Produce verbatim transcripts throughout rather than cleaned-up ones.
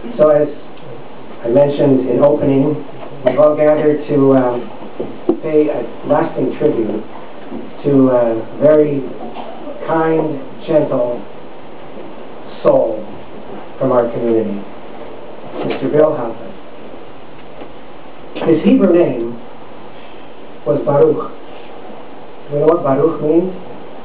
So as I mentioned in opening, we've all gathered to um, pay a lasting tribute to a very kind, gentle soul from our community, Mister Bill Halpin. His Hebrew name was Baruch. Do you know what Baruch means?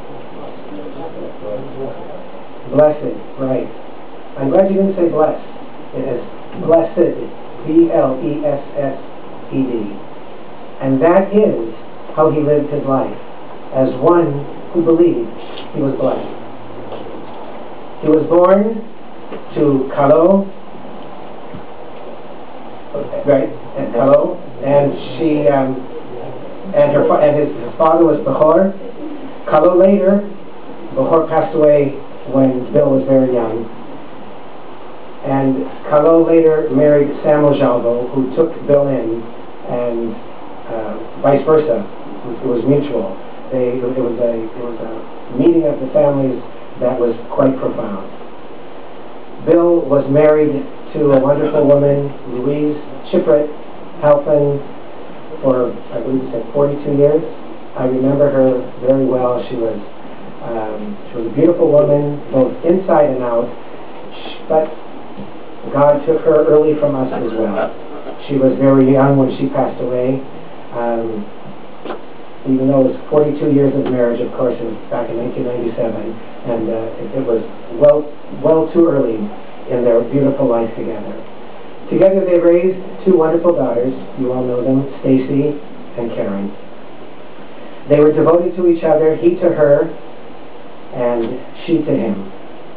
Blessed, right. I'm glad you didn't say bless. It is blessed, B L E S S E D. And that is how he lived his life, as one who believed he was blessed. He was born to Kalo, right, and Kalo, and she, um, and her, and his, his father was Bechor. Kalo later, Bechor passed away when Bill was very young. And Kalo later married Samuel Jalbo, who took Bill in, and uh, vice versa. It was mutual. They, it was a it was a meeting of the families that was quite profound. Bill was married to a wonderful woman, Louise Chipret Halpin, for I believe you said forty-two years. I remember her very well. She was um, she was a beautiful woman, both inside and out. She, but God took her early from us as well. She was very young when she passed away. Um, even though it was forty-two years of marriage, of course, it was back in nineteen ninety-seven, and uh, it, it was well, well too early in their beautiful life together. Together they raised two wonderful daughters. You all know them, Stacy and Karen. They were devoted to each other, he to her, and she to him.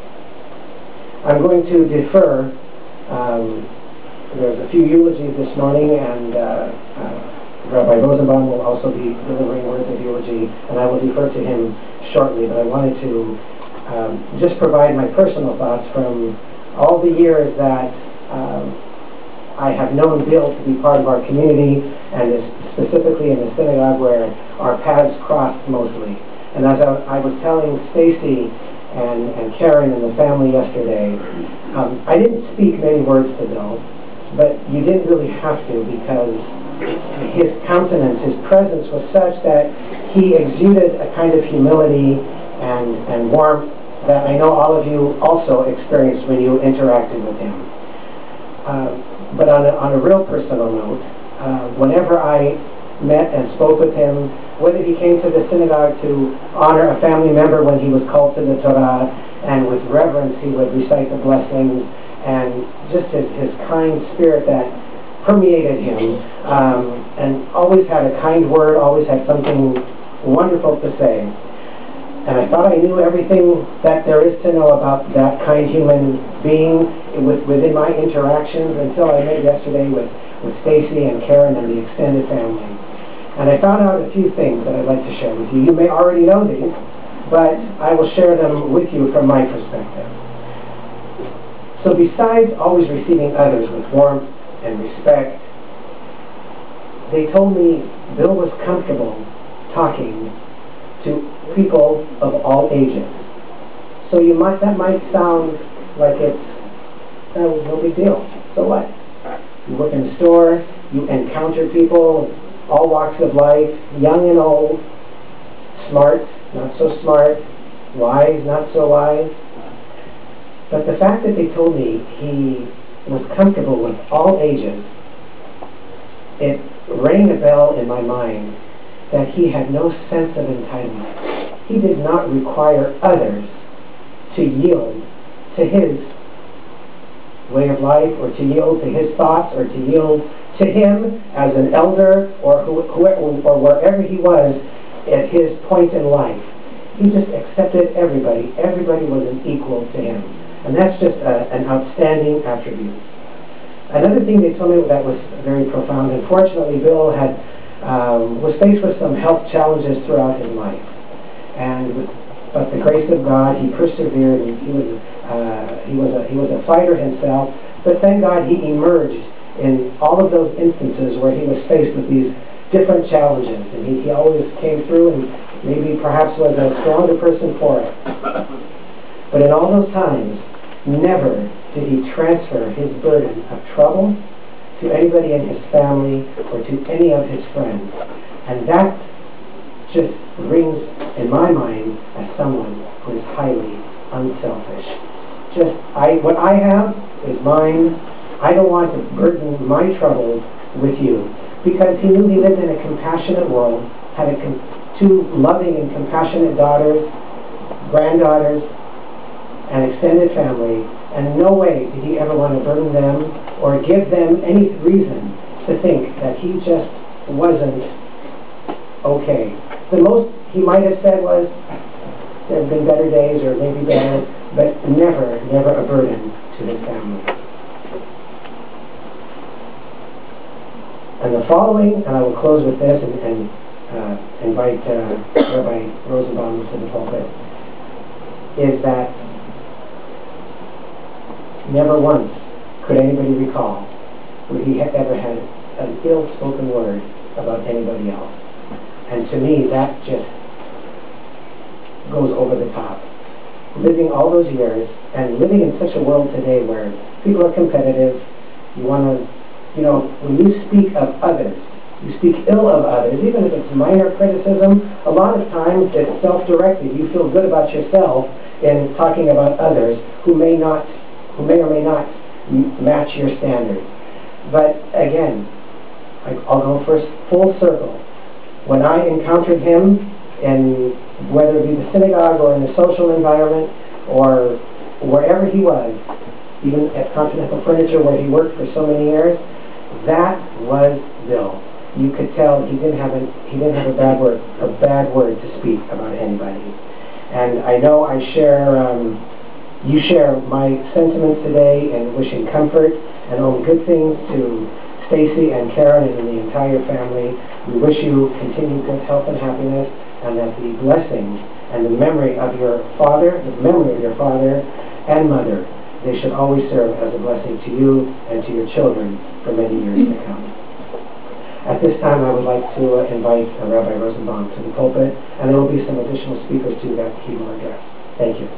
I'm going to defer. Um, there's a few eulogies this morning, and uh, uh, Rabbi Rosenbaum will also be delivering words of eulogy, and I will defer to him shortly, but I wanted to um, just provide my personal thoughts from all the years that um, I have known Bill to be part of our community, and is specifically in the synagogue where our paths crossed mostly. And as I, I was telling Stacy and, and Karen and the family yesterday, um, I didn't speak many words to Bill, but you didn't really have to, because his countenance, his presence was such that he exuded a kind of humility and, and warmth that I know all of you also experienced when you interacted with him. Uh, but on a, on a real personal note, uh, whenever I met and spoke with him, whether he came to the synagogue to honor a family member when he was called to the Torah, and with reverence he would recite the blessings, and just his, his kind spirit that permeated him, um, and always had a kind word, always had something wonderful to say. And I thought I knew everything that there is to know about that kind human being with, within my interactions, until I met yesterday with, with Stacy and Karen and the extended family. And I found out a few things that I'd like to share with you. You may already know these, but I will share them with you from my perspective. So besides always receiving others with warmth and respect, they told me Bill was comfortable talking to people of all ages. So you might that might sound like it's oh, no big deal. So what? You work in a store, you encounter people, all walks of life, young and old, smart, not so smart, wise, not so wise. But the fact that they told me he was comfortable with all ages, it rang a bell in my mind that he had no sense of entitlement. He did not require others to yield to his way of life, or to yield to his thoughts, or to yield to him as an elder, or who, who, or wherever he was at his point in life. He just accepted everybody. Everybody was an equal to him. And that's just a, an outstanding attribute. Another thing they told me that was very profound, unfortunately, Bill had um, was faced with some health challenges throughout his life. And with, but the grace of God, he persevered. And he was uh, he was a he was a fighter himself. But thank God he emerged in all of those instances where he was faced with these different challenges, and he, he always came through, and maybe perhaps was a stronger person for it. But in all those times, never did he transfer his burden of trouble to anybody in his family or to any of his friends. And that just rings in my mind as someone who is highly unselfish. Just, I, what I have is mine. I don't want to burden my troubles with you. Because he knew he lived in a compassionate world, had a com two loving and compassionate daughters, granddaughters, and extended family, and in no way did he ever want to burden them or give them any reason to think that he just wasn't okay. The most he might have said was, there have been better days or maybe better, but never, never a burden to his family. And the following, and I will close with this and, and uh, invite uh, Rabbi Rosenbaum to the pulpit, is that never once could anybody recall where he had ever had an ill-spoken word about anybody else. And to me, that just goes over the top. Living all those years, and living in such a world today where people are competitive, you want to, you know, when you speak of others, you speak ill of others, even if it's minor criticism, a lot of times it's self-directed. You feel good about yourself in talking about others who may not, who may or may not m match your standards. But again, I, I'll go first full circle. When I encountered him, in whether it be the synagogue or in the social environment or wherever he was, even at Continental Furniture where he worked for so many years, that was Bill. You could tell he didn't have a he didn't have a bad word a bad word to speak about anybody. And I know I share um, you share my sentiments today in wishing comfort and only good things to Stacy and Karen and the entire family. We wish you continued good health and happiness, and that the blessings and the memory of your father, the memory of your father and mother, they should always serve as a blessing to you and to your children for many years to come. At this time, I would like to uh, invite uh, Rabbi Rosenbaum to the pulpit, and there will be some additional speakers too that he will address. Thank you.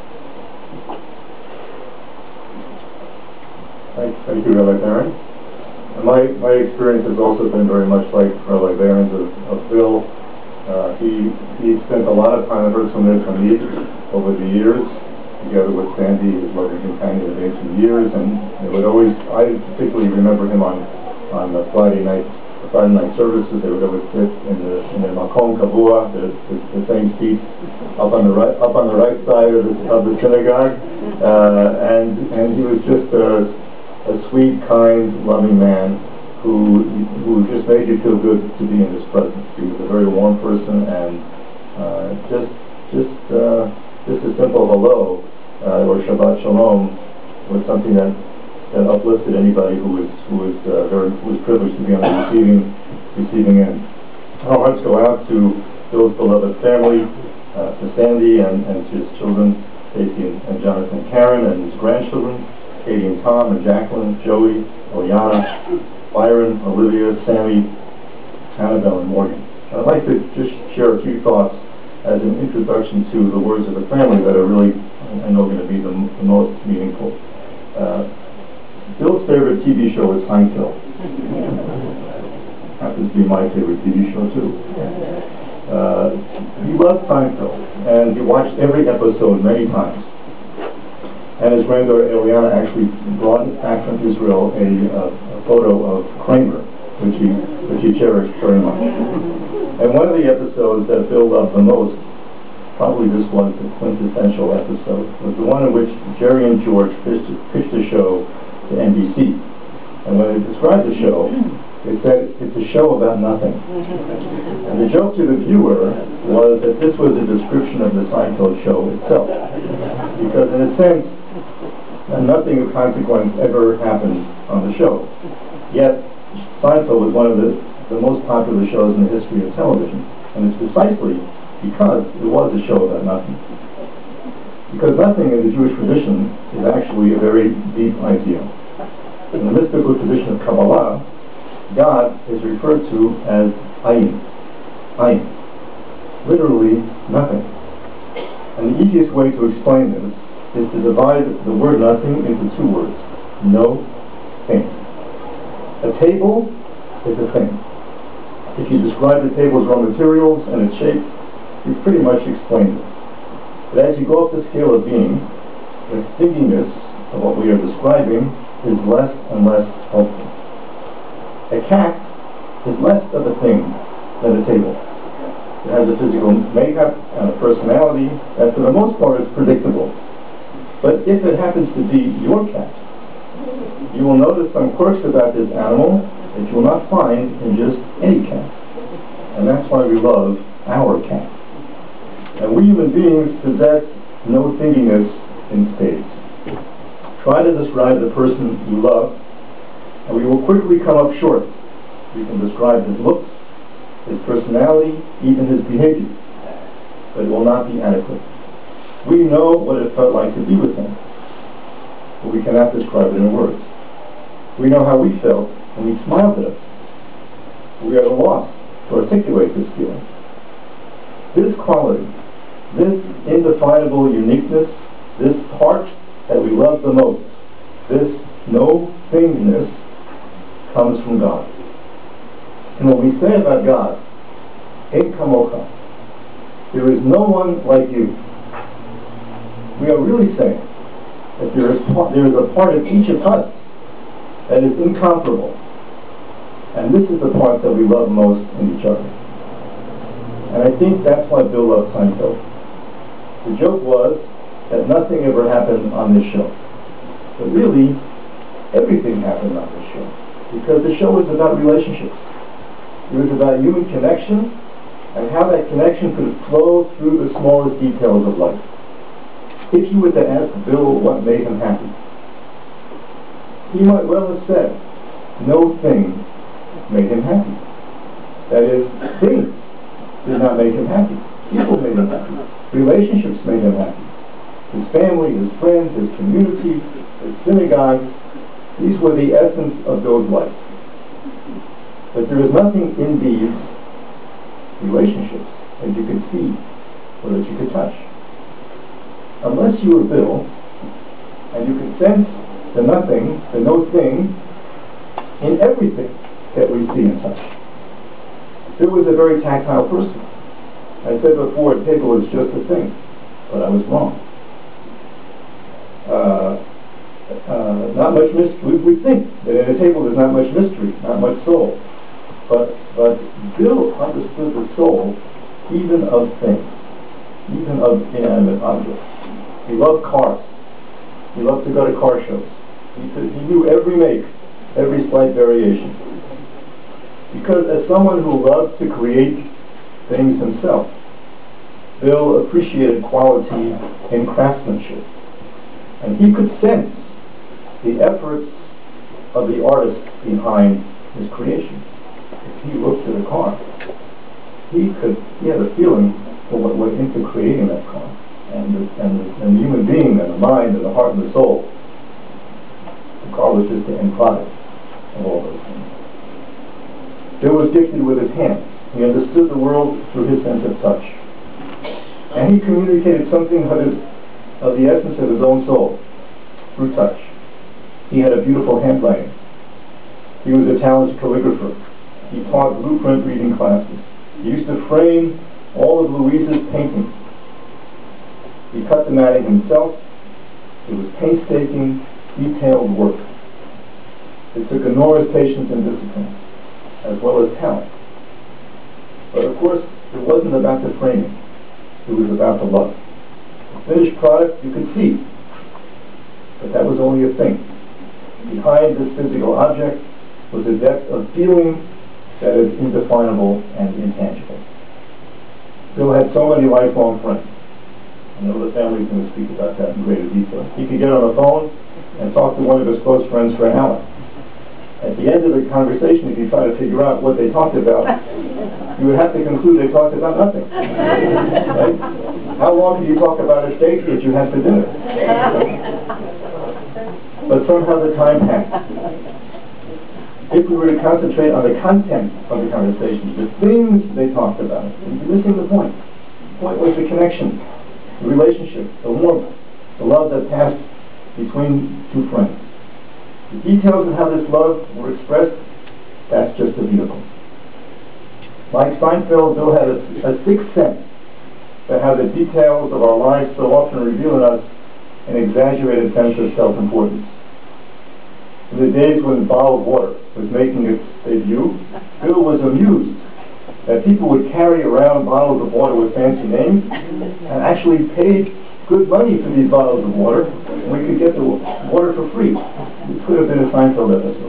Thank, thank you, Rabbi Barron. And my, my experience has also been very much like Rabbi Barron's of, of Bill. Uh, he, he spent a lot of time at Herzl Hamid over the years, together with Sandy, his loving companion of eighteen years, and it would always, I particularly remember him on, on the Friday night, the Friday night services. They would always sit in the, in the Makom Kavua, the, the, the same seats up on the right, up on the right side of the, of the synagogue, uh, and, and he was just a, a sweet, kind, loving man who, who just made you feel good to be in his presence. He was a very warm person, and uh, just, just, uh, just a simple hello uh, or Shabbat Shalom was something that, that uplifted anybody who was who was uh, very who was privileged to be on the receiving receiving end. Our hearts go out to Bill's beloved family, uh, to Sandy and, and to his children, Stacy and, and Jonathan and Karen, and his grandchildren, Katie and Tom and Jacqueline, Joey, Eliana, Byron, Olivia, Sammy, Annabelle, and Morgan. And I'd like to just share a few thoughts as an introduction to the words of the family that are really, I know, going to be the, the most meaningful. Uh, Bill's favorite T V show is Seinfeld. Happens to be my favorite T V show, too. Uh, he loved Seinfeld, and he watched every episode many times. And his granddaughter Eliana actually brought back from Israel a, uh, a photo of Kramer, which he, which he cherished very much. And one of the episodes that Bill loved the most, probably this was the quintessential episode, was the one in which Jerry and George pitched, pitched a show to N B C. And when they described the show, they said, it's a show about nothing. And the joke to the viewer was that this was a description of the Seinfeld show itself. Because in a sense, nothing of consequence ever happened on the show. Yet, Seinfeld was one of the, the most popular shows in the history of television. And it's precisely because it was a show about nothing. Because nothing in the Jewish tradition is actually a very deep idea. In the mystical tradition of Kabbalah, God is referred to as Ayin. Ayin. Literally, nothing. And the easiest way to explain this is to divide the word nothing into two words. No thing. A table is a thing. If you describe the table's raw materials and its shape, you've pretty much explained it. But as you go up the scale of being, the thinginess of what we are describing is less and less helpful. A cat is less of a thing than a table. It has a physical makeup and a personality that for the most part is predictable. But if it happens to be your cat, you will notice some quirks about this animal that you will not find in just any cat. And that's why we love our cat. And we human beings possess no thinginess in spades. Try to describe the person you love, and we will quickly come up short. We can describe his looks, his personality, even his behavior, but it will not be adequate. We know what it felt like to be with him, but we cannot describe it in words. We know how we felt when he smiled at us. We are at a loss to articulate this feeling. This quality, this indefinable uniqueness, this part that we love the most, this no thingness, comes from God. And when we say about God, Ein Kamocha, there is no one like you, we are really saying that there is, part, there is a part of each of us that is incomparable. And this is the part that we love most in each other. And I think that's why Bill loved Seinfeld. The joke was that nothing ever happened on this show. But really, everything happened on this show. Because the show was about relationships. It was about human connection and how that connection could flow through the smallest details of life. If you were to ask Bill what made him happy, he might well have said, no thing made him happy. That is, things did not make him happy. People made him happy. Relationships made him happy. His family, his friends, his community, his synagogue, these were the essence of Bill's life. But there is nothing in these relationships that you could see or that you could touch. Unless you were Bill, and you could sense the nothing, the no thing, in everything that we see and touch. Bill was a very tactile person. I said before, a table is just a thing, but I was wrong. Uh, uh, not much mystery. We think that in a table there's not much mystery, not much soul. But, but Bill understood the soul even of things, even of inanimate objects. He loved cars. He loved to go to car shows. He, could, he knew every make, every slight variation. Because as someone who loved to create things himself, Bill appreciated quality in craftsmanship. And he could sense the efforts of the artist behind his creation. If he looked at a car, he could he had a feeling for what went into creating that car, and the, and, the, and the human being, and the mind, and the heart, and the soul. The car was just the end product of all those things. Bill was gifted with his hands. He understood the world through his sense of touch. And he communicated something of, his, of the essence of his own soul through touch. He had a beautiful handwriting. He was a talented calligrapher. He taught blueprint reading classes. He used to frame all of Louise's paintings. He cut the matting himself. It was painstaking, detailed work. It took enormous patience and discipline, as well as talent. But of course, it wasn't about the framing. It was about the love. The finished product you could see, but that was only a thing. Behind this physical object was a depth of feeling that is indefinable and intangible. Bill had so many lifelong friends. I know the family's going to speak about that in greater detail. He could get on the phone and talk to one of his close friends for an hour. At the end of the conversation, if you try to figure out what they talked about, you would have to conclude they talked about nothing. Right? How long could you talk about a steak that you had for dinner? But somehow the time passed. If we were to concentrate on the content of the conversation, the things they talked about, you'd be missing the point. The point was the connection, the relationship, the warmth, the love that passed between two friends. The details of how this love were expressed, that's just a vehicle. Like Seinfeld, Bill had a, a sixth sense that how the details of our lives so often reveal in us an exaggerated sense of self-importance. In the days when bottled water was making its debut, Bill was amused that people would carry around bottles of water with fancy names and actually paid good money for these bottles of water, and we could get the water for free. This could have been a Seinfeld episode.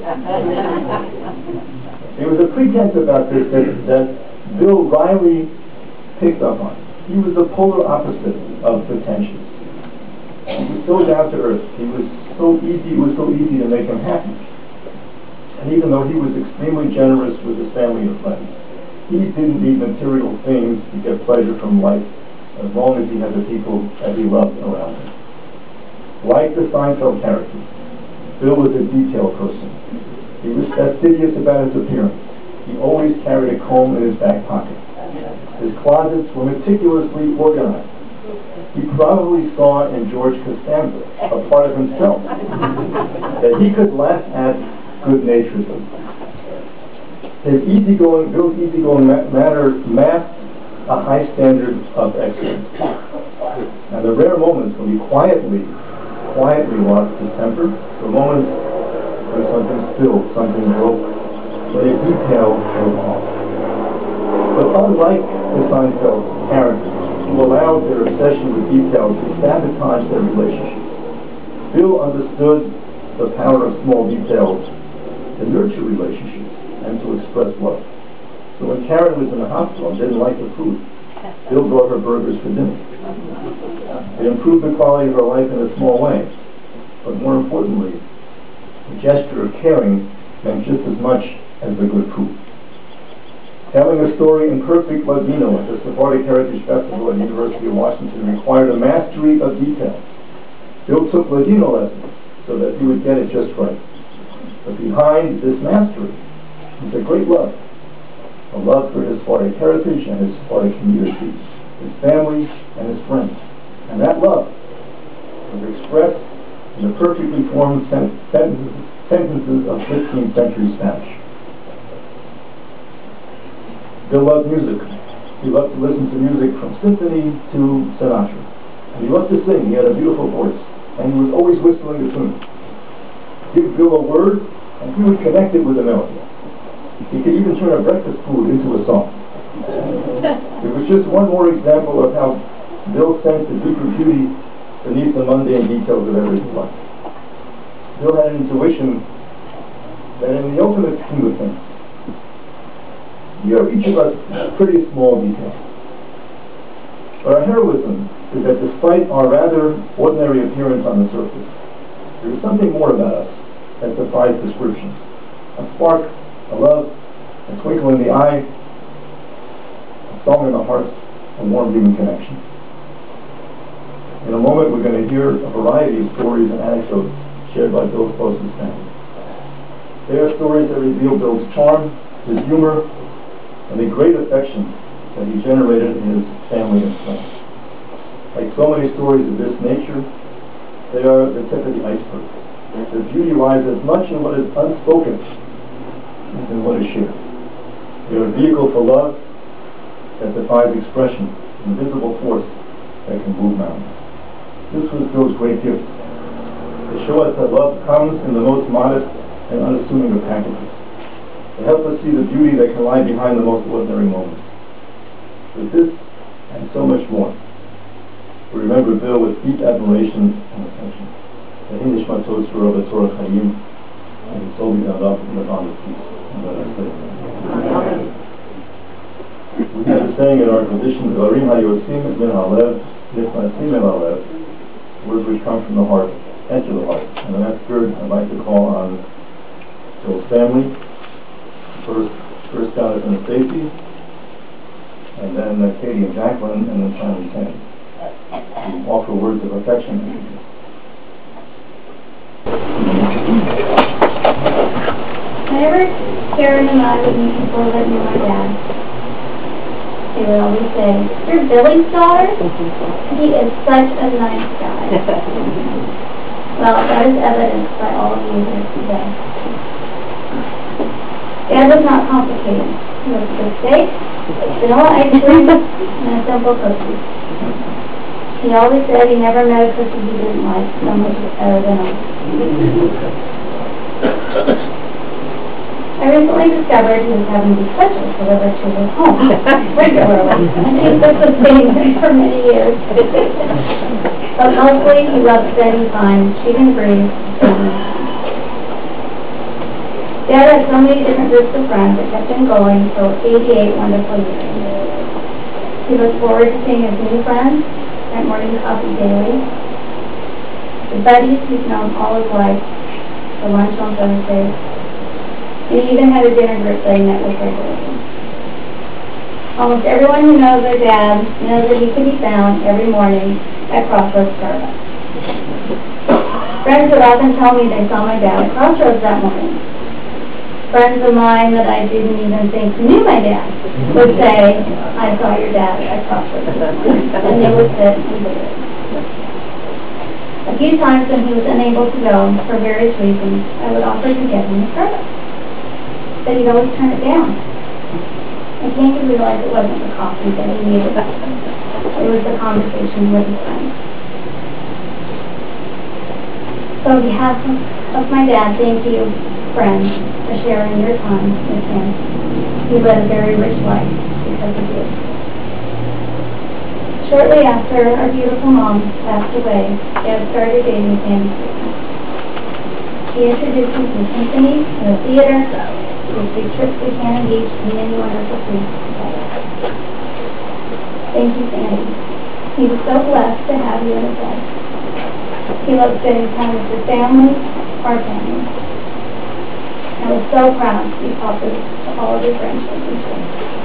There was a pretense about this that, that Bill Riley picked up on. He was the polar opposite of pretentious. He was so down to earth. He was so easy, it was so easy to make him happy. And even though he was extremely generous with his family and friends, he didn't need material things to get pleasure from life as long as he had the people that he loved around him. Like the Seinfeld character, Bill was a detail person. He was fastidious about his appearance. He always carried a comb in his back pocket. His closets were meticulously organized. He probably saw in George Costanza a part of himself that he could laugh at good-naturedly. His easygoing, Bill's easygoing ma- manner masked a high standard of excellence. And the rare moments when he quietly, quietly lost his temper, the moments when something spilled, something broke, when a detail was off. But unlike the Seinfeld characters, who allowed their obsession with details to sabotage their relationships, Bill understood the power of small details to nurture relationships and to express love. So when Karen was in the hospital and didn't like the food, Bill brought her burgers for dinner. It improved the quality of her life in a small way. But more importantly, the gesture of caring meant just as much as the good food. Telling a story in perfect Ladino at the Sephardic Heritage Festival at the University of Washington required a mastery of detail. Bill took Ladino lessons so that he would get it just right. But behind this mastery is a great love. A love for his Sephardic heritage and his Sephardic community, his family and his friends. And that love was expressed in the perfectly formed sen- sentences, sentences of fifteenth century Spanish. Bill loved music. He loved to listen to music from symphony to Sinatra. And he loved to sing. He had a beautiful voice. And he was always whistling a tune. Give Bill a word, and he would connect it with a melody. He could even turn a breakfast food into a song. It was just one more example of how Bill sensed the deeper beauty beneath the mundane details of everyday life. Bill had an intuition that in the ultimate scheme of things, we are each of us pretty small details. But our heroism is that despite our rather ordinary appearance on the surface, there is something more about us that defies description. A spark, a love, a twinkle in the eye, a song in the heart, a warm human connection. In a moment, we're going to hear a variety of stories and anecdotes shared by Bill's closest family. They are stories that reveal Bill's charm, his humor, and the great affection that he generated in his family and friends. Like so many stories of this nature, they are the tip of the iceberg. The beauty lies as much in what is unspoken as in what is shared. They are a vehicle for love that defies expression, an invisible force that can move mountains. This was Bill's great gift, to show us that love comes in the most modest and unassuming of packages, to help us see the beauty that can lie behind the most ordinary moments. With this and so much more, we remember Bill with deep admiration and affection. Tehi nishmato tzrura b'torah chayim, and his soul be bound up in the bond of peace. And let us say. We have a saying in our tradition, Dvarim hayotzim min halev, nichnasim el halev, words which come from the heart, enter the heart. And in that spirit, I'd like to call on Bill's family, first, first Jonathan and Stacy, and then uh, Katie and Jacqueline, and then finally Sandy, to offer words of affection and peace. Whenever Karen and I would meet people that knew my dad, She would always say, "You're Billy's daughter? He is such a nice guy." Well, that is evidenced by all of you here today. Dad was not complicated. He was a good steak, vanilla ice cream, and a simple cookie. He always said he never met a cookie he didn't like so much better than others. I recently discovered he was having these touches delivered to his home regularly, and he sustained them for many years. But mostly, he loved spending time shooting breeze with family. Dad had so many different groups of friends that kept him going for eighty-eight wonderful years. He looked forward to seeing his new friends at morning coffee daily, the buddies he's known all his life, for lunch on Thursdays, and he even had a dinner group that he met with regularly. Almost everyone who knows their dad knows that he can be found every morning at Crossroads Starbucks. Friends would often tell me they saw my dad at Crossroads that morning. Friends of mine that I didn't even think knew my dad would say, "I saw your dad at Crossroads this morning," and they would sit and visit. A few times when he was unable to go for various reasons, I would offer to get him a Starbucks, but he'd always turn it down. I came to realize it wasn't the coffee that he needed. It was the conversation with his friends. So on behalf of, of my dad, thank you, friends, for sharing your time with him. He led a very rich life because of you. Shortly after our beautiful mom passed away, Dad started dating Sandy Susan. He introduced me to the symphony and the theater, to his big trips to Cannon Beach, and many wonderful things together. Thank you, Sandy. He was so blessed to have you in his life. He loved spending time with your family, our family. I was so proud to be papa to all of your grandchildren too.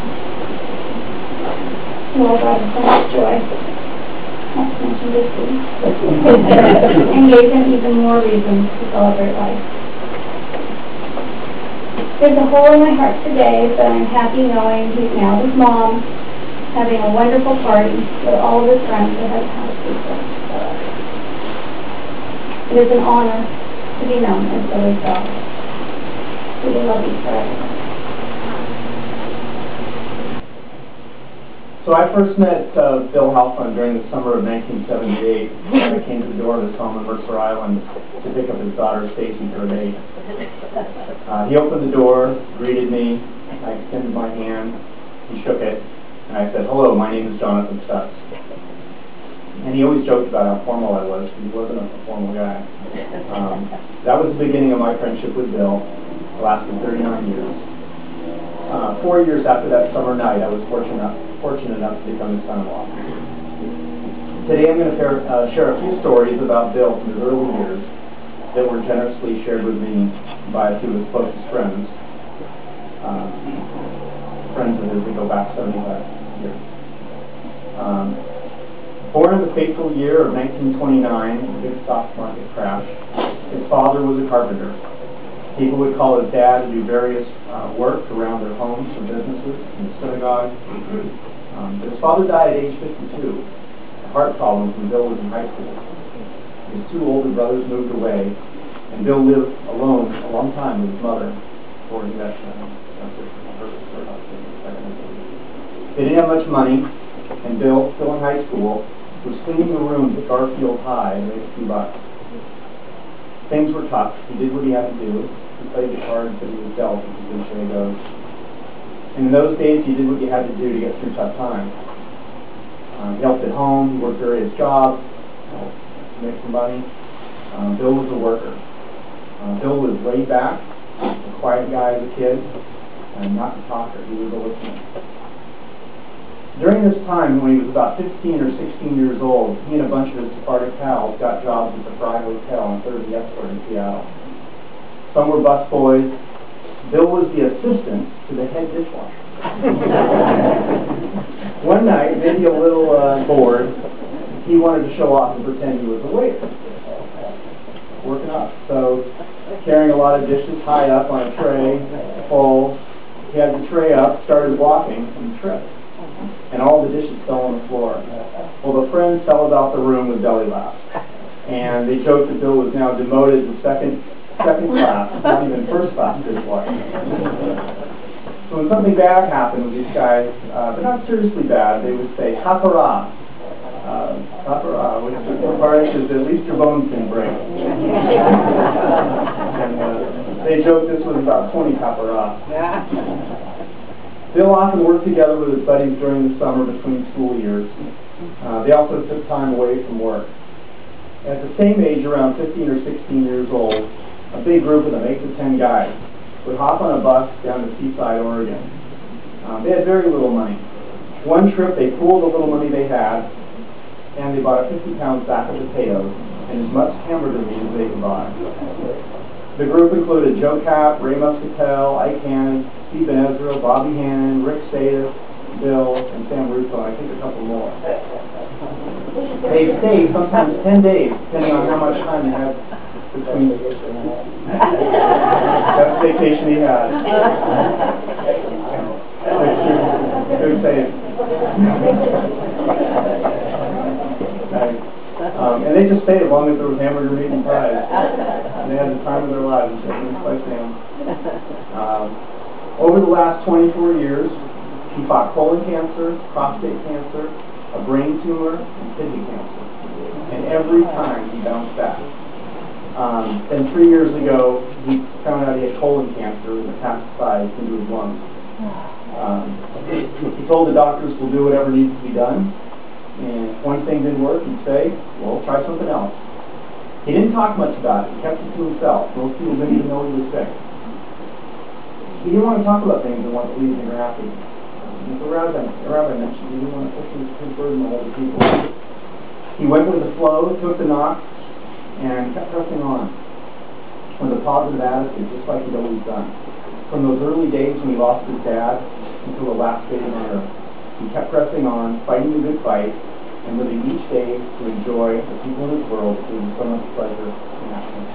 You all brought him so much joy, not to mention good food, and gave him even more reasons to celebrate life. There's a hole in my heart today, but I'm happy knowing he's now with Mom, having a wonderful party with all of his friends that have passed before. It is an honor to be known as Billy's daughter. We love you forever. So I first met uh, Bill Halfon during the summer of nineteen seventy-eight. I came to the door of his home in Mercer Island to pick up his daughter Stacy for a date. Uh, he opened the door, greeted me. I extended my hand. He shook it, and I said, "Hello, my name is Jonathan Stutz." And he always joked about how formal I was, because he wasn't a formal guy. Um, that was the beginning of my friendship with Bill. It lasted thirty-nine years. Uh, four years after that summer night, I was fortunate enough, fortunate enough to become his son-in-law. Today I'm going to uh, share a few stories about Bill from his early years that were generously shared with me by a few of his closest friends. Um, friends of his that go back seventy-five years. Um, born in the fateful year of nineteen twenty-nine, the big stock market crash, his father was a carpenter. People would call his dad to do various uh, work around their homes or businesses in the synagogue. Um, but his father died at age fifty-two, a heart problem when Bill was in high school. His two older brothers moved away, and Bill lived alone a long time with his mother before he met uh, They didn't have much money, and Bill, still in high school, was cleaning the rooms at Garfield High to make a few bucks. Things were tough. He did what he had to do. He played the cards that he was dealt, as the cliche goes. And in those days, he did what you had to do to get through tough times. Um, he helped at home. He worked various jobs uh, to make some money. Um, Bill was a worker. Uh, Bill was laid back, a quiet guy as a kid, and not a talker. He was a listener. During this time, when he was about fifteen or sixteen years old, he and a bunch of his Sephardic pals got jobs at the Fry Hotel on third Escort in Seattle. Some were busboys. Bill was the assistant to the head dishwasher. One night, maybe a little uh, bored, he wanted to show off and pretend he was a waiter. Working up. So, carrying a lot of dishes high up on a tray, full, he had the tray up, started walking, and tripped. and all the dishes fell on the floor. Well, the friends fell about the room with belly laughs, and they joked that Bill was now demoted to second, second class, not even first class dishwasher. So when something bad happened with these guys, uh, but not seriously bad, they would say, "Hapara." Uh, Hapara, which for Varnish is at least your bones didn't break. And uh, they joked this was about twenty Hapara. Bill often worked together with his buddies during the summer between school years. Uh, they also took time away from work. At the same age, around fifteen or sixteen years old, a big group of them, eight to ten guys, would hop on a bus down to Seaside, Oregon. Um, they had very little money. One trip, they pooled the little money they had, and they bought a fifty pound sack of potatoes and as much hamburger meat as they could buy. The group included Joe Cap, Ray Muscatel, Ike Hannon, Steve Ben Ezra, Bobby Hannon, Rick Sadis, Bill, and Sam Russo, and I think a couple more. They stayed sometimes ten days, depending on how much time they had between. That's the vacation he had. Good save. Nice. Um, and they just stayed as long as there was hamburger meat and fries. And they had the time of their lives, just by Sam. Um, over the last twenty-four years, he fought colon cancer, prostate cancer, a brain tumor, and kidney cancer. And every time he bounced back. Um, then three years ago, he found out he had colon cancer and metastasized into his lungs. Um, he told the doctors, we'll do whatever needs to be done. And if one thing didn't work, he'd say, well, try something else. He didn't talk much about it. He kept it to himself. Most people didn't even know he was sick. He didn't want to talk about things that weren't pleasing or happy. And as the rabbi, the rabbi mentioned, he didn't want to push his, his burden on other people. He went with the flow, took the knocks, and kept pressing on with a positive attitude, just like he'd always done. From those early days when he lost his dad until the last day on earth, he kept pressing on, fighting the good fight, and living each day to enjoy the people in his world that gave him so much pleasure and happiness.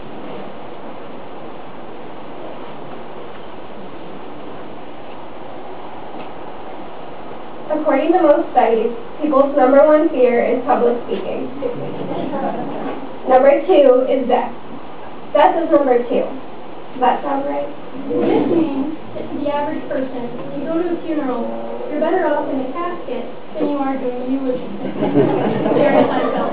According to most studies, people's number one fear is public speaking. Number two is death. Death is number two. Does that sound right? This means that to the average person, when you go to a funeral, you're better off in a casket than you are doing a eulogy. Jerry Seinfeld.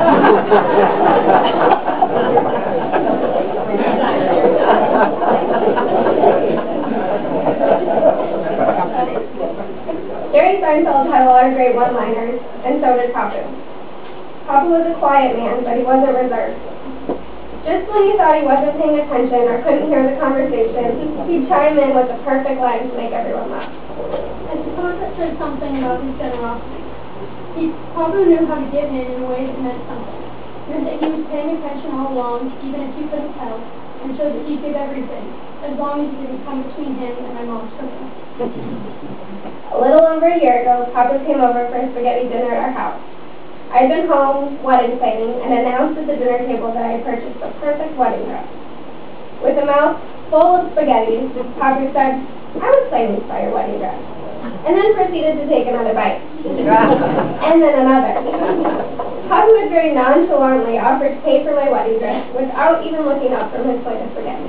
Jerry Seinfeld had a lot of great one-liners, and so did Papu. Papu was a quiet man, but he wasn't reserved. Just when you thought he wasn't paying attention or couldn't hear the conversation, he'd chime in with the perfect line to make everyone laugh. I suppose that says something about his generosity. He probably knew how to give in in a way that meant something. Meant that he was paying attention all along, even if you couldn't tell, and showed that he'd give everything, as long as it didn't come between him and my mom's cooking. A little over a year ago, Papu came over for a spaghetti dinner at our house. I had been home wedding planning and announced at the dinner table that I had purchased the perfect wedding dress. With a mouth full of spaghetti, Papu said, I was planning for your wedding dress. And then proceeded to take another bite. And then another. Papu had very nonchalantly offered to pay for my wedding dress without even looking up from his plate of spaghetti.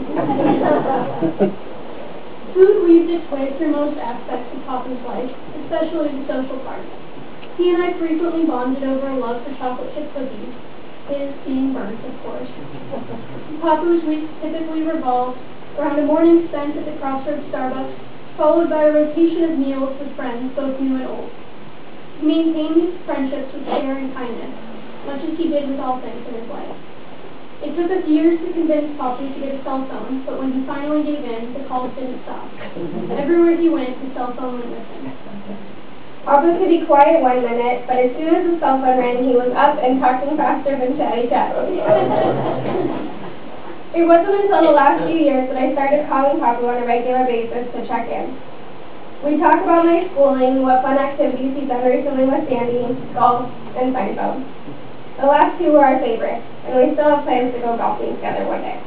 Food weaved its way through most aspects of Papu's life, especially the social part. He and I frequently bonded over a love for chocolate chip cookies, his being burnt, of course. Papu's weeks typically revolved around a morning spent at the Crossroads Starbucks, followed by a rotation of meals with friends, both new and old. He maintained his friendships with care and kindness, much as he did with all things in his life. It took us years to convince Papu to get a cell phone, but when he finally gave in, the calls didn't stop. Everywhere he went, his cell phone went with him. Papu could be quiet one minute, but as soon as the cell phone rang, he was up and talking faster than Chatty Chatty. It wasn't until the last few years that I started calling Papu on a regular basis to check in. We talk about my schooling, what fun activities he's done recently with Sandy, golf, and Seinfeld. The last two were our favorites, and we still have plans to go golfing together one day.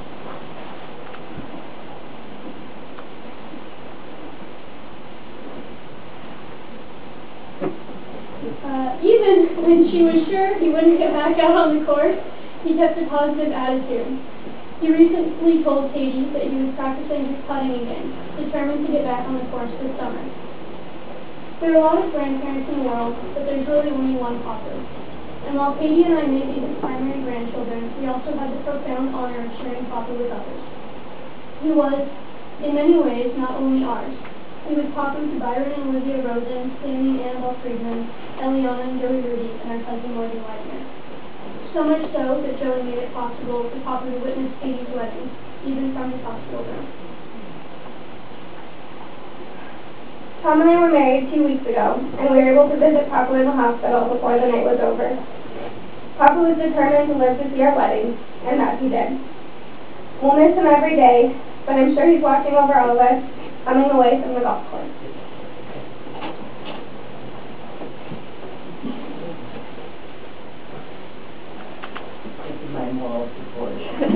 Even when she was sure he wouldn't get back out on the course, he kept a positive attitude. He recently told Katie that he was practicing his putting again, determined to get back on the course this summer. There are a lot of grandparents in the world, but there's really only one Papa. And while Katie and I may be his primary grandchildren, we also had the profound honor of sharing Papa with others. He was, in many ways, not only ours. He was Papa to Byron and Olivia Rosen, Sammy and Annabelle Friedman, Eliana and Joey Rudy, and our cousin Morgan Wagner. So much so that Joey made it possible for Papa to witness Katie's wedding, even from his hospital room. Tom and I were married two weeks ago, and we were able to visit Papa in the hospital before the night was over. Papa was determined to live to see our wedding, and that he did. We'll miss him every day, but I'm sure he's watching over all of us, coming away from the golf course. My moral support.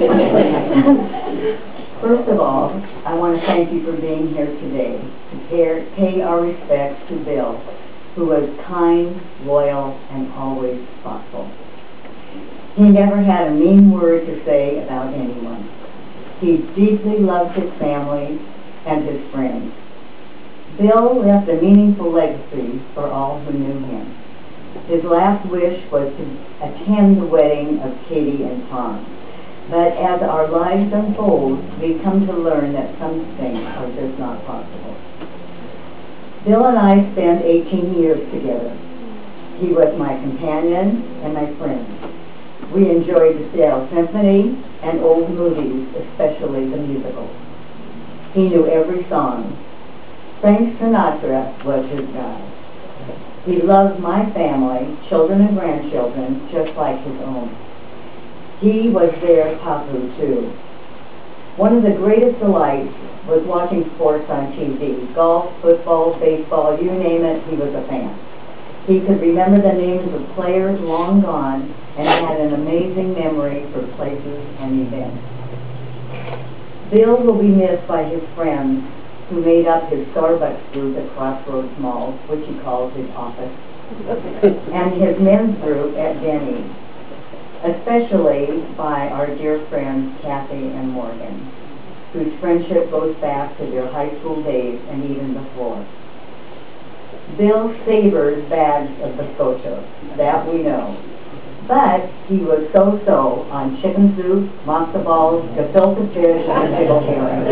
First of all, I want to thank you for being here today to pay, pay our respects to Bill, who was kind, loyal, and always thoughtful. He never had a mean word to say about anyone. He deeply loved his family and his friends. Bill left a meaningful legacy for all who knew him. His last wish was to attend the wedding of Katie and Tom. But as our lives unfold, we come to learn that some things are just not possible. Bill and I spent eighteen years together. He was my companion and my friend. We enjoyed the Seattle Symphony and old movies, especially the musicals. He knew every song. Frank Sinatra was his guy. He loved my family, children and grandchildren, just like his own. He was their Papu, too. One of the greatest delights was watching sports on T V. Golf, football, baseball, you name it, he was a fan. He could remember the names of players long gone and had an amazing memory for places and events. Bill will be missed by his friends who made up his Starbucks group at Crossroads Mall, which he calls his office, and his men's group at Denny's, especially by our dear friends Kathy and Morgan, whose friendship goes back to their high school days and even before. Bill savored bags of biscocho, that we know. But he was so-so on chicken soup, matzo balls, gefilte fish, and pickled herring.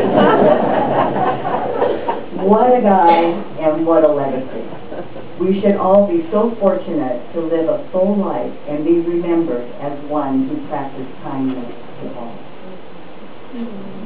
What a guy and what a legacy. We should all be so fortunate to live a full life and be remembered as one who practiced kindness to all.